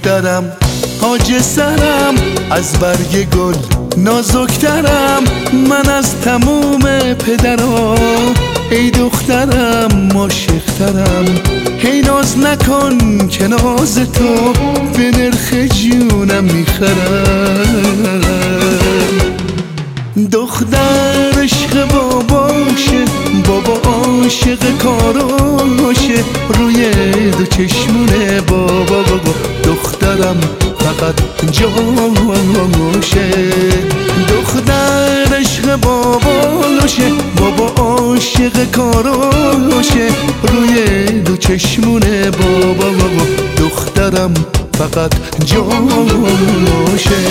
دخترم تاج سرم، از برگ گل نازکترم من از تموم پدرها. ای دخترم عاشقترم، هی ناز نکن که ناز تو به نرخ جونم میخرم. دختر عشق باباشه، بابا عاشق کاراشه، روی دو چشمونه بابا دخترم فقط جاشه. دختر عشق باباشه، بابا عاشق کاراشه، روی دو چشمونه بابا دخترم فقط جاشه.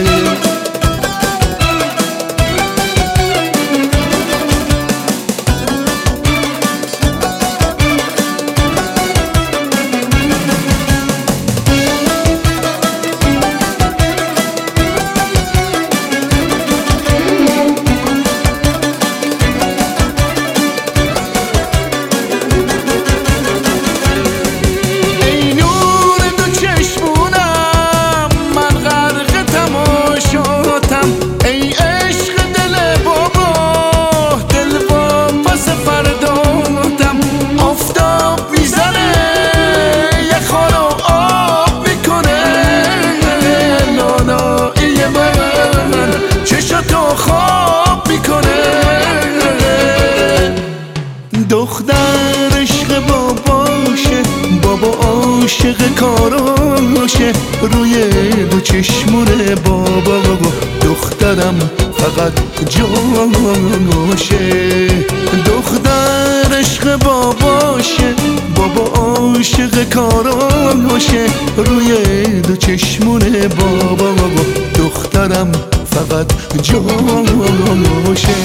دختر عشق باباشه، بابا عاشق کاراشه، روی دو چشمونه بابا دخترم فقط جاشه. دختر عشق باباشه، بابا عاشق کاراشه، روی دو چشمونه بابا دخترم فقط جاشه.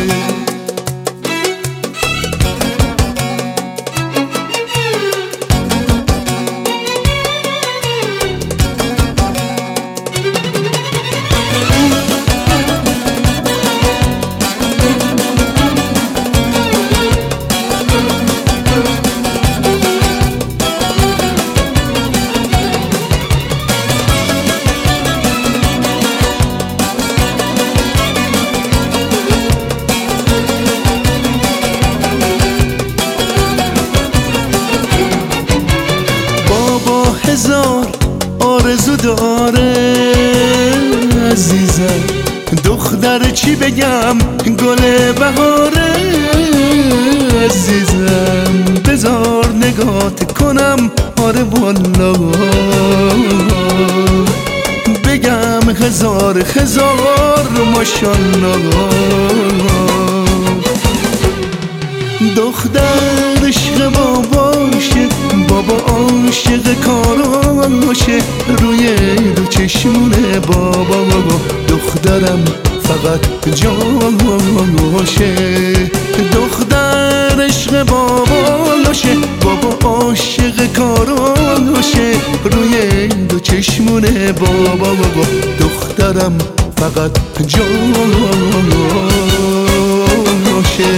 هزار آرزو داره عزیزم، دختر چی بگم گل بهاره عزیزم. بذار نگات کنم آره والا، بگم هزار ماشاءالله. دختر عشق باباشه، بابا عاشق کاراشه، روی دو چشمونه بابا دخترم فقط جاشه. دختر عشق باباشه، بابا عاشق کاراشه، روی دو چشمونه بابا دخترم فقط جاشه.